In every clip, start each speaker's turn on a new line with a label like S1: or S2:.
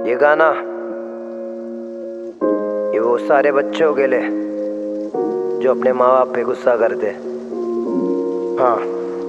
S1: ये गाना ये वो सारे बच्चों के लिए जो अपने माँ बाप पे गुस्सा करते। हाँ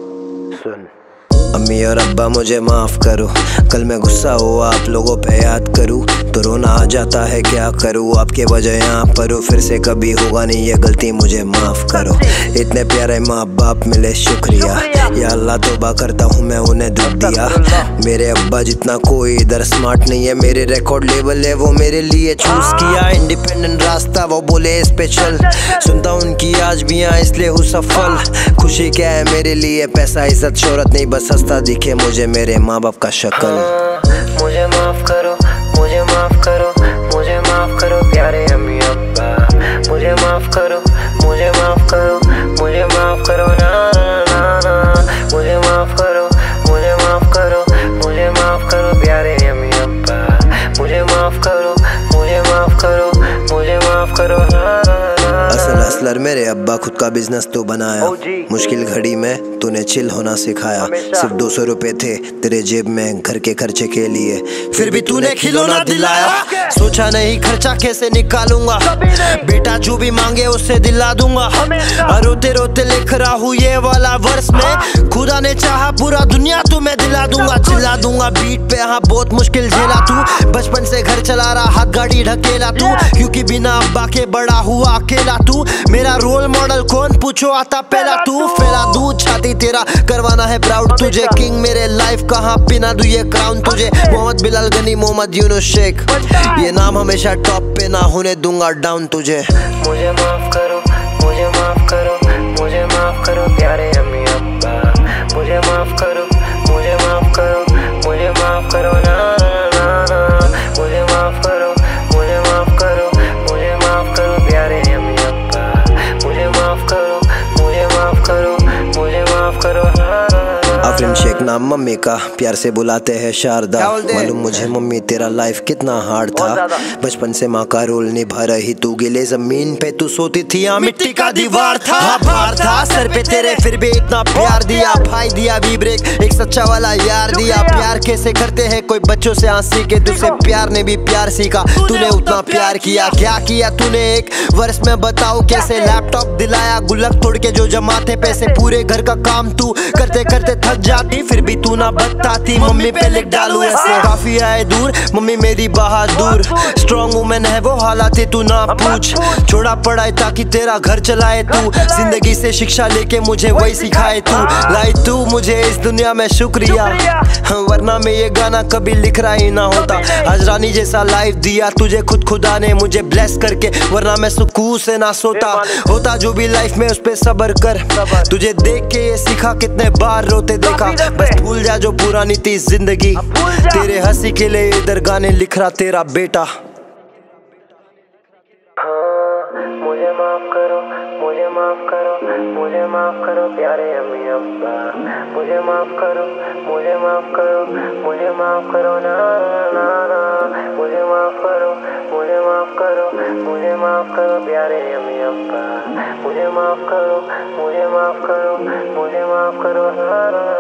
S1: सुन। अम्मी और अब्बा मुझे माफ़ करो, कल मैं गुस्सा हुआ आप लोगों पे याद करूँ तो रोना आ जाता है, क्या करूँ आपके वजह यहाँ पर हूँ। फिर से कभी होगा नहीं ये गलती, मुझे माफ़ करो। इतने प्यारे माँ बाप मिले शुक्रिया, या अल्लाह तौबा करता हूँ मैं उन्हें दुख दिया। मेरे अब्बा जितना कोई इधर स्मार्ट नहीं है, मेरे रिकॉर्ड लेवल है वो मेरे लिए चूज किया। इंडिपेंडेंट रास्ता वो बोले स्पेशल, सुनता उनकी आज भी यहाँ इसलिए हूँ सफल। खुशी क्या है मेरे लिए, पैसा इज्जत शोहरत नहीं, बस हंसता दिखे मुझे मेरे माँ बाप का शक्ल। मुझे माफ करो, मुझे माफ करो, मुझे माफ करो प्यारे अम्मी अब्बा। मुझे माफ करो, मुझे माफ करो, मुझे माफ करो ना ना ना। मुझे माफ करो, मुझे माफ करो, मुझे माफ करो प्यारे अम्मी अब्बा। मुझे माफ करो, मुझे माफ करो, मुझे माफ करो ना ना। असल असलर मेरे अब्बा खुद का बिजनेस तो बनाया, मुश्किल घड़ी में तूने चिल होना सिखाया। सिर्फ 200 रुपए थे तेरे जेब में घर के खर्चे के लिए, फिर भी तूने खिलौना दिलाया। सोचा नहीं खर्चा कैसे निकालूंगा, बेटा जो भी मांगे उससे दिला दूंगा। और रोते रोते लिख रहा हूँ ये वाला वर्स में, खुदा ने चाहा पूरा दुनिया तुम्हें दिला दूंगा। चिल्ला दूंगा बीट पे, हाँ बहुत मुश्किल झेला तू। बचपन से घर चला रहा हाथ गाड़ी ढकेला तू, क्योंकि बिना अब्बा के बड़ा हुआ अकेला तू। मेरा रोल मॉडल कौन पूछो आता पहला तू। फैला दूध छाती तेरा करवाना है प्राउड तुझे, किंग मेरे लाइफ कहाँ पिना दूं ये क्राउन तुझे। मोहम्मद बिलाल गनी मोहम्मद यूनुस शेख, ये नाम हमेशा टॉप पे ना होने दूंगा डाउन तुझे। मुझे माफ करो, मुझे माफ करो, मुझे माफ करो प्यारे अम्मी अब्बा। मुझे माफ करो, मुझे माफ करो, मुझे माफ करो ना ना ना। मुझे माफ करो, मुझे माफ करो, मुझे माफ करो प्यारे अम्मी अब्बा। मुझे माफ करो, मुझे माफ करो, मुझे माफ करो ना ना। आफरीन शेख नाम मम्मी का, प्यार से बुलाते हैं शारदा। मालूम मुझे मम्मी तेरा लाइफ कितना हार्ड था, बचपन से माँ का रोल निभा रही तू। गिले जमीन पे तू सोती थी, यहाँ मिट्टी का दीवार था। भार था सर पे तेरे फिर भी इतना प्यार दिया। भाई दिया भी ब्रेक, एक सच्चा वाला यार दिया। प्यार कैसे करते हैं कोई बच्चों से आंसी के, तुझसे प्यार ने भी प्यार सीखा। तूने उतना प्यार किया, क्या किया तूने एक वर्ष में बताओ कैसे। लैपटॉप दिलाया, गुल्लक तोड़ के जो जमाते पैसे, पूरे घर का काम तू करते करते थक जाती, फिर भी तू ना बताती मम्मी पे लिख डालू ऐसे। काफी आए दूर मम्मी मेरी बहादुर, स्ट्रॉन्ग वुमेन है वो हालात तू ना पूछ। छोड़ा पढ़ाई ताकि तेरा घर चलाए तू, जिंदगी से शिक्षा लेके मुझे वही सिखाए तू। लाई तू मुझे इस दुनिया में शुक्रिया, वरना मैं ये गाना कभी लिख रहा ही ना होता। आज रानी जैसा लाइफ दिया तुझे खुद खुदा ने मुझे ब्लेस करके, वरना मैं सुकून से ना सोता। होता जो भी लाइफ में उस पे सब्र कर, तुझे देख के ये सीखा कितने बार रोते देखा। बस भूल जा जो पुरानी थी जिंदगी, तेरे हंसी के लिए इधर गाने लिख रहा तेरा बेटा। मुझे माफ करो, मुझे माफ करो, मुझे माफ करो प्यारे अम्मी अब्बा। मुझे माफ करो, मुझे माफ करो, मुझे माफ करो ना ना ना। मुझे माफ करो, मुझे माफ करो, मुझे माफ करो प्यारे अम्मी अब्बा। मुझे माफ करो, मुझे माफ करो, मुझे माफ करो ना ना।